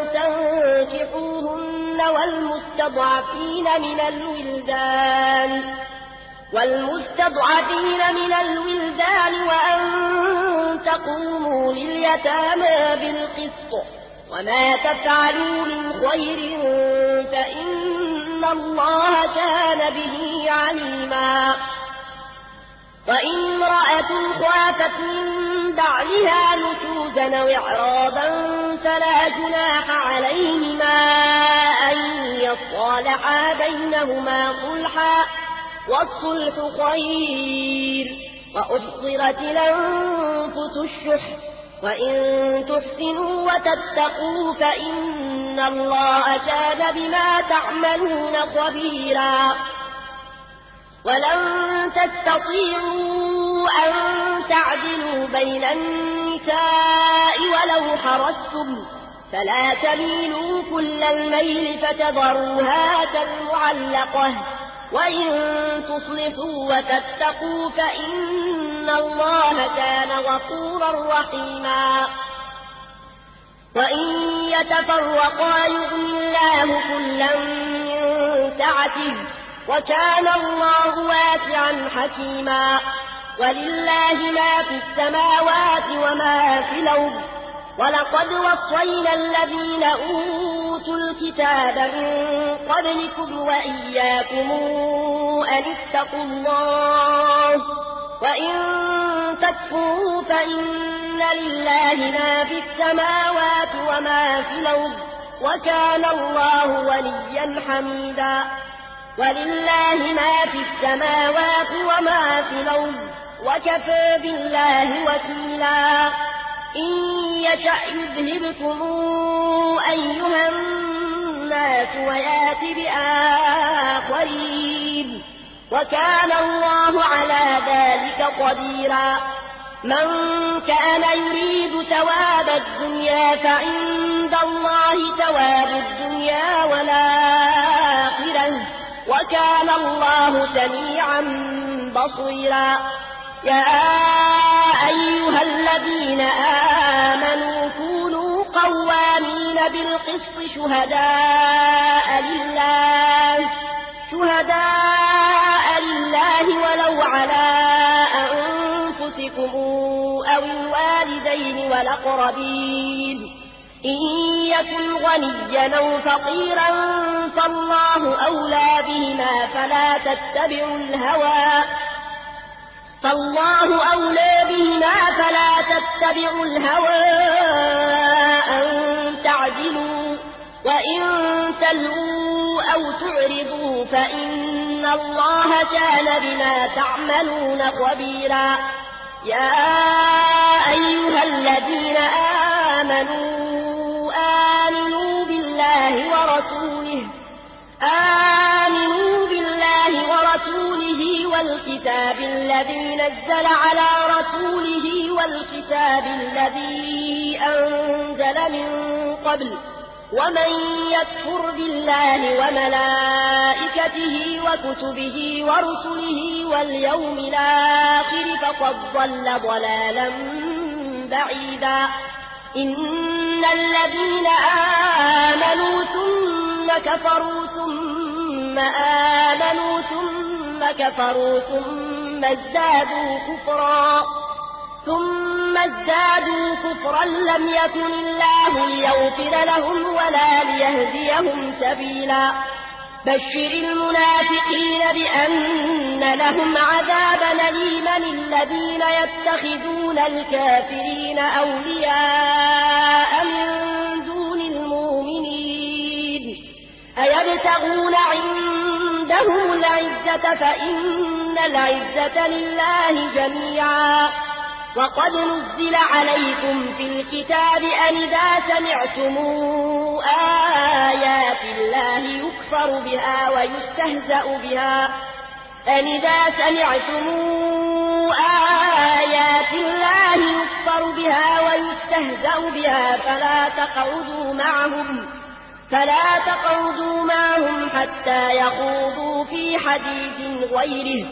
تنكحوهن والمستضعفين من الولدان والمستضعفين من الولدان وأن تقوموا لليتامى بالقسط وما تفعلوا من خير فإن الله كان به عليما وإن امرأة خافت من بعلها نشوزا أو إعراضا فلا جناح عليهما أن يصالحا بينهما صلحا والصلح خير وأحضرت الأنفس الشح وإن تحسنوا وتتقوا فإن الله كان بما تعملون خبيرا ولن تستطيعوا أن تعدلوا بين النساء ولو حرصتم فلا تميلوا كل الميل فتذروها كالمعلقة وإن تصلحوا وتتقوا فإن الله كان غفورا رحيما وإن يتفرقا يغني الله كلا من سعته وكان الله واسعا حكيما ولله ما في السماوات وما في الأرض ولقد وصينا الذين أوتوا الكتاب من قبلكم وإياكم أن اتقوا الله وإن تكفروا فإن لله ما في السماوات وما في الأرض وكان الله وليا حميدا ولله ما في السماوات وما في الأرض وكفى بالله وكيلا إن يشأ يذهبكم أيها الناس ويات بآخرين وكان الله على ذلك قديرا من كان يريد ثواب الدنيا فعند الله ثواب الدنيا والآخرة وكان الله سميعا بصيرا يا أيها الذين آمنوا كونوا قوامين بالقسط شهداء لله شهداء لله ولو على أنفسكم أو الوالدين والأقربين إن يكن غنيا أو فقيرا فالله أولى بهما فلا تتبعوا الهوى فالله أولى بهما فلا تتبعوا الهوى أن تعدلوا وإن تلووا أو تعرضوا فإن الله كان بما تعملون خبيرا يا أيها الذين آمنوا آمنوا بالله ورسوله آمنوا بالله ورسوله والكتاب الذي نزل على رسوله والكتاب الذي أنزل من قبل ومن يكفر بالله وملائكته وكتبه ورسله واليوم الآخر فقد ضل ضلالا بعيدا إن الذين آمنوا ثم كفروا ثم آمنوا ثم كفروا ثم ازدادوا كفرا ثم ازدادوا كفرا لم يكن الله ليغفر لهم ولا ليهديهم سبيلا بشر المنافقين بأن لهم عذابا أليما الذين يتخذون الكافرين أولياء من دون المؤمنين أيبتغون عندهم العزة فإن العزة لله جميعا وقد نزل عليكم في الكتاب أن إذا سمعتم آيات الله يكفر بها ويستهزأ بها أن إذا سمعتم آيات الله يكفر بها ويستهزأ بها فلا تقعدوا معهم فلا تقعدوا معهم حتى يخوضوا في حديث غيره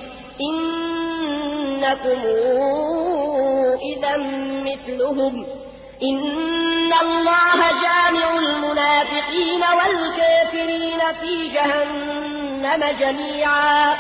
إنكم إذا مثلهم إن الله جامع المنافقين والكافرين في جهنم جميعا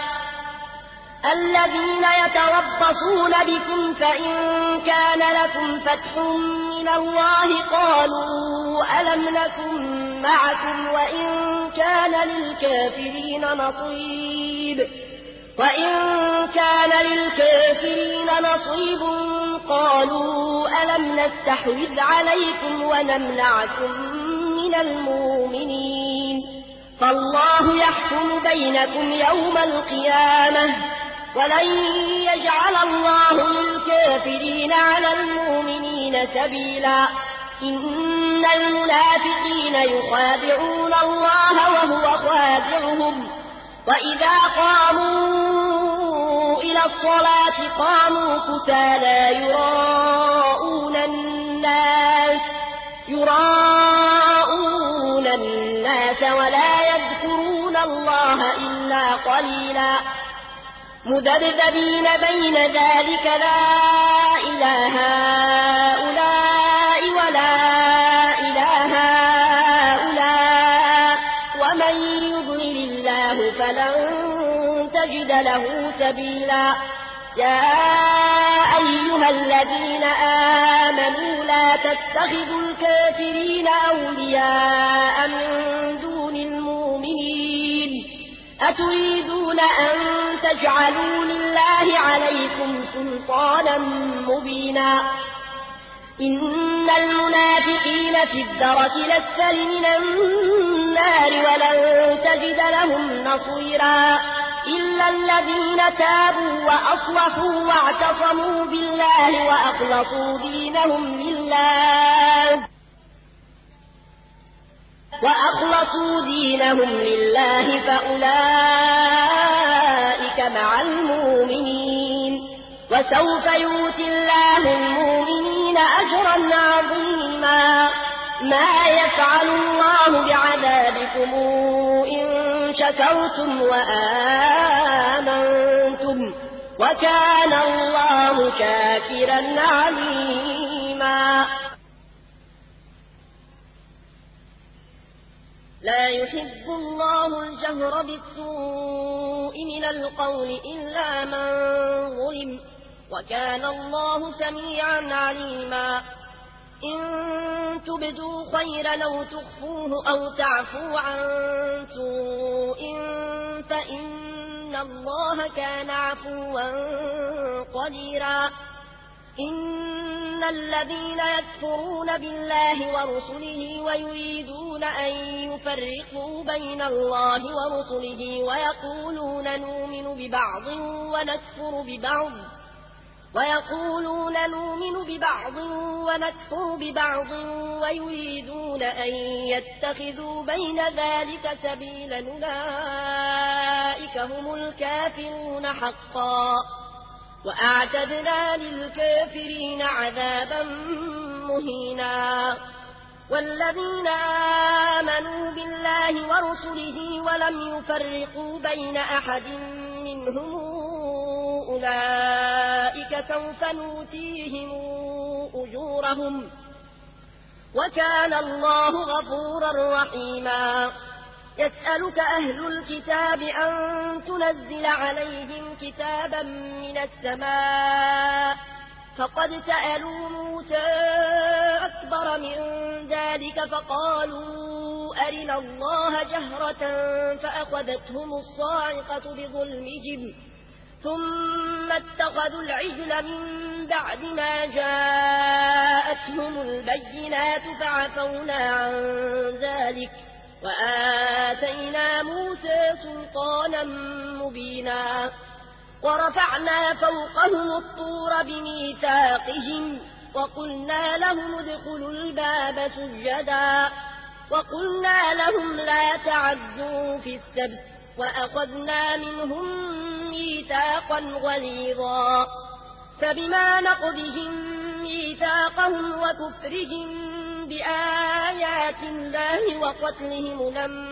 الذين يتربصون بكم فإن كان لكم فتح من الله قالوا ألم نكن معكم وإن كان للكافرين نصيب وإن كان للكافرين نصيب قالوا ألم نستحوذ عليكم ونمنعكم من المؤمنين فالله يحكم بينكم يوم القيامة ولن يجعل الله للكافرين على المؤمنين سبيلا إن المنافقين يخادعون الله وهو خادعهم وإذا قاموا إلى الصلاة قاموا كسالى يراءون الناس يراءون الناس ولا يذكرون الله إلا قليلا مذبذبين بين ذلك لا إله هؤلاء ولا إله هؤلاء ومن يضلل الله فلن تجد له سبيلا يا أيها الذين آمنوا لا تتخذوا الكافرين أولياء من دون المؤمنين أتريدون أن تجعلوا لله عليكم سلطانا مبينا إن المنافقين في الدرك الأسفل من النار ولن تجد لهم نصيرا إلا الذين تابوا وأصلحوا واعتصموا بالله وأخلصوا دينهم لله وأخلصوا دينهم لله فأولئك مع المؤمنين وسوف يؤتي الله المؤمنين أجرا عظيما ما يفعل الله بعذابكم إن شكرتم وآمنتم وكان الله شاكرا عليما لا يحب الله الجهر بالسوء من القول إلا من ظلم وكان الله سميعا عليما إن تبدوا خيرا أو تخفوه أو تعفوا عن سوء فإن الله كان عفوا قديرا إن الذين يكفرون بالله ورسله ويريدون أن يفرقوا بين الله ورسله ويقولون نؤمن ببعض ونكفر ببعض ويقولون نؤمن ببعض ونكفر ببعض ويريدون أن يتخذوا بين ذلك سبيلا أولئك هم الكافرون حقا وأعتدنا للكافرين عذابا مهينا والذين آمنوا بالله ورسله ولم يفرقوا بين أحد منهم أولئك سوف نؤتيهم أجورهم وكان الله غفورا رحيما يسألك أهل الكتاب أن تنزل عليهم كتابا من السماء فقد سألوا موسى أكبر من ذلك فقالوا أرنا الله جهرة فأخذتهم الصاعقة بظلمهم ثم اتخذوا العجل من بعد ما جاءتهم البينات فعفونا عن ذلك وآتينا موسى سلطانا مبينا ورفعنا فوقهم الطور بميثاقهم وقلنا لهم ادخلوا الباب سجدا وقلنا لهم لا تعدوا في السبت وأخذنا منهم ميثاقا غليظا فبما نقضهم ميثاقهم وكفرهم بآيات الله وقتلهم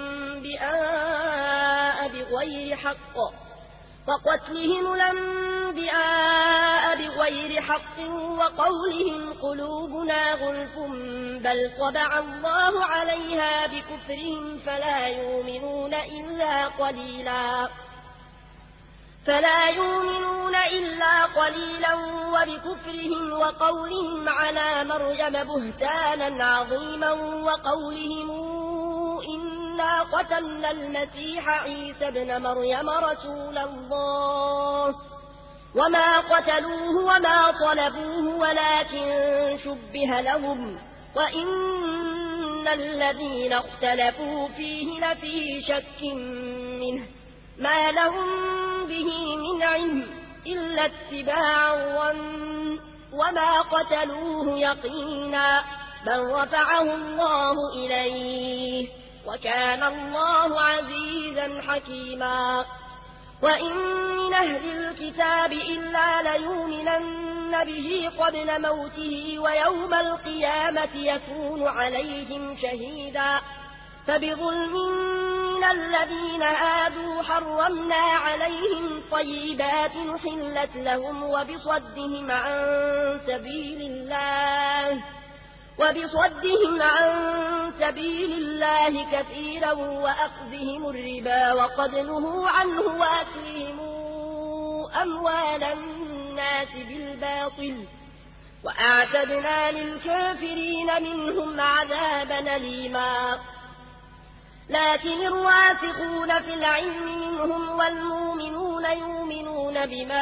الأنبياء بغير حق وقتلهم الأنبياء بغير حق وقولهم قلوبنا غلف بل طبع الله عليها بكفرهم فلا يؤمنون إلا قليلا فلا يؤمنون إلا قليلا وبكفرهم وقولهم على مريم بهتانا عظيما وقولهم إنا قتلنا المسيح عيسى ابن مريم رسول الله وما قتلوه وما طلبوه ولكن شبه لهم وإن الذين اختلفوا فيه لفي شك منه ما لهم به من علم إلا اتباع الظن وما قتلوه يقينا بل رفعه الله إليه وكان الله عزيزا حكيما وإن من أهل الكتاب إلا ليؤمنن به قبل موته ويوم القيامة يكون عليهم شهيدا فبظلم من الذين آدوا حرمنا عليهم طيبات حلت لهم وبصدهم عن سبيل الله وبصدهم عن سبيل الله كثيرا وأخذهم الربا وقد نهوا عنه وأكلهم أموال الناس بالباطل وأعتدنا للكافرين منهم عذابا أليما لكن الراسخون في العلم منهم والمؤمنون يؤمنون بما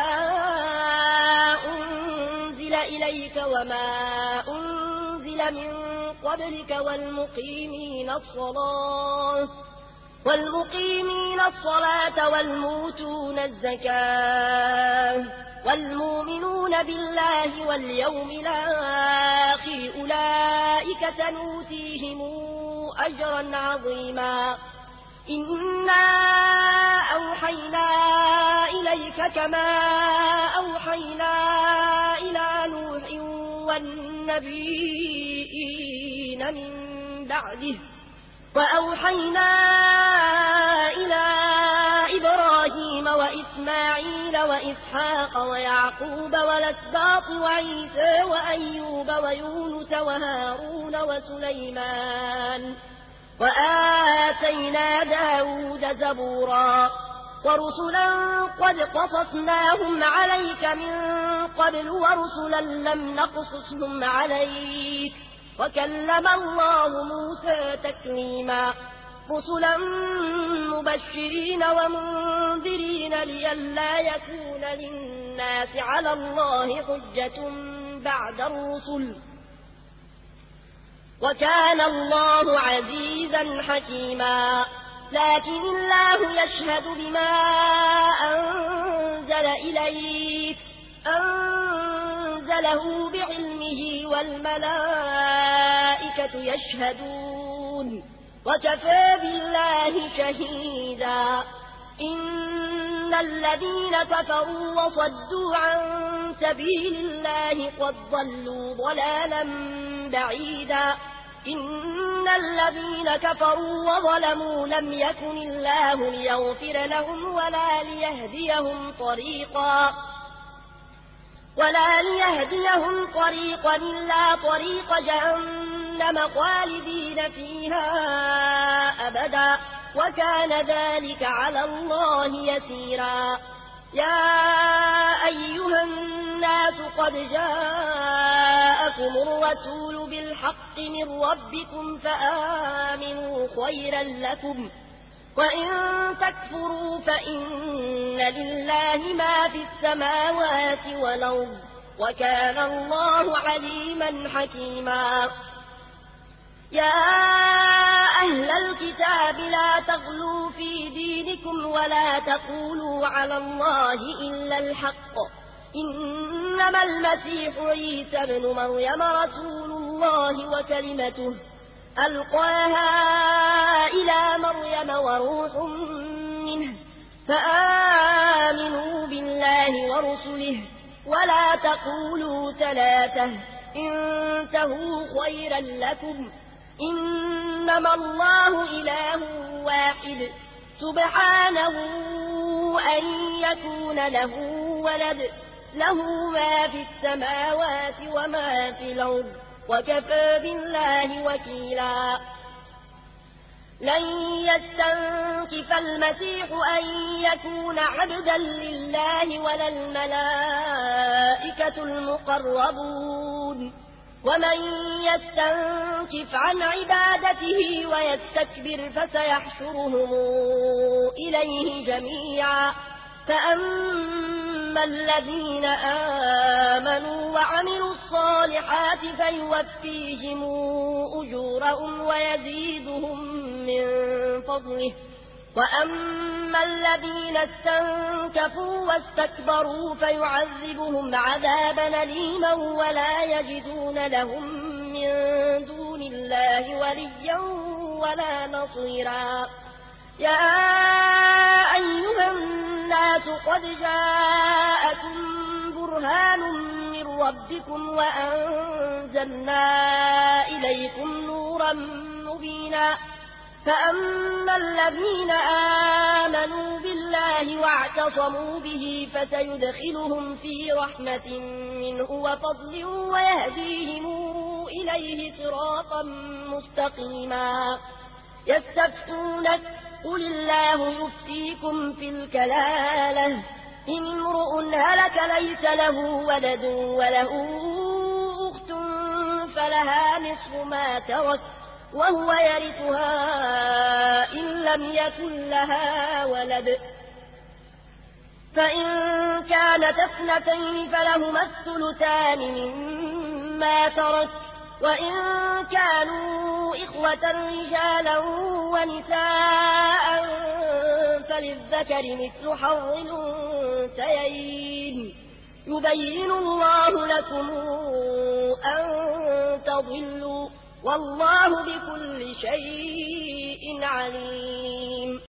أنزل إليك وما أنزل من قبلك والمقيمين الصلاة والمقيمين الصلاة والموتون الزكاة والمؤمنون بالله واليوم الآخر أولئك سنؤتيهم أجرا عظيما إنا أوحينا إليك كما أوحينا إلى نوح والنبيين من بعده وأوحينا إلى إبراهيم وإسماعيل وإسحاق ويعقوب والأسباط وعيسى وأيوب ويونس وهارون وسليمان وآتينا داود زبورا ورسلا قد قصصناهم عليك من قبل ورسلا لم نقصصهم عليك وكلم الله موسى تكليما رسلا مبشرين ومنذرين لئلا يكون للناس على الله حجة بعد الرسل وكان الله عزيزا حكيما لكن الله يشهد بما أنزل إليك أنزله بعلمه والملائكة يشهدون وكفى بالله شهيدا إن الذين كفروا وصدوا عن سبيل الله قد ضلوا ضلالا بعيدا إن الذين كفروا وظلموا لم يكن الله ليغفر لهم ولا ليهديهم طريقا ولا ليهديهم طريقا إلا طريق جهنم خالدين فيها أبدا وكان ذلك على الله يسيرا يا أيها الناس قد جاءكم الرسول بالحق من ربكم فآمنوا خيرا لكم وإن تكفروا فإن لله ما في السماوات والأرض وكان الله عليما حكيما يا أهل الكتاب لا تغلوا في دينكم ولا تقولوا على الله إلا الحق إنما المسيح عيسى ابن مريم رسول الله وكلمته ألقاها إلى مريم وروح منه فآمنوا بالله ورسله ولا تقولوا ثلاثة انتهوا خيرا لكم إنما الله إله واحد سبحانه أن يكون له ولد له ما في السماوات وما في الأرض وكفى بالله وكيلا لن يستنكف المسيح أن يكون عبدا لله ولا الملائكة المقربون ومن يستنكف عن عبادته ويستكبر فسيحشرهم إليه جميعا فأما الذين آمنوا وعملوا الصالحات فيوفيهم أجورهم ويزيدهم من فضله وأما الذين استنكفوا واستكبروا فيعذبهم عذابا أليما ولا يجدون لهم من دون الله وليا ولا نصيرا يا أيها الناس قد جاءكم برهان من ربكم وأنزلنا إليكم نورا مبينا فأما الذين آمنوا بالله واعتصموا به فسيدخلهم في رحمة منه وفضل ويهديهم إليه صراطا مستقيما يستفتونك قل الله يفتيكم في الكلالة إن امرؤ هلك ليس له ولد وله أخت فلها نصف ما ترك وهو يرثها إن لم يكن لها ولد فإن كانت اثنتين فلهما الثلثان مما ترك وإن كانوا إخوة رجالا ونساء فللذكر مثل حظ الأنثيين يبين الله لكم أن تضلوا والله بكل شيء عليم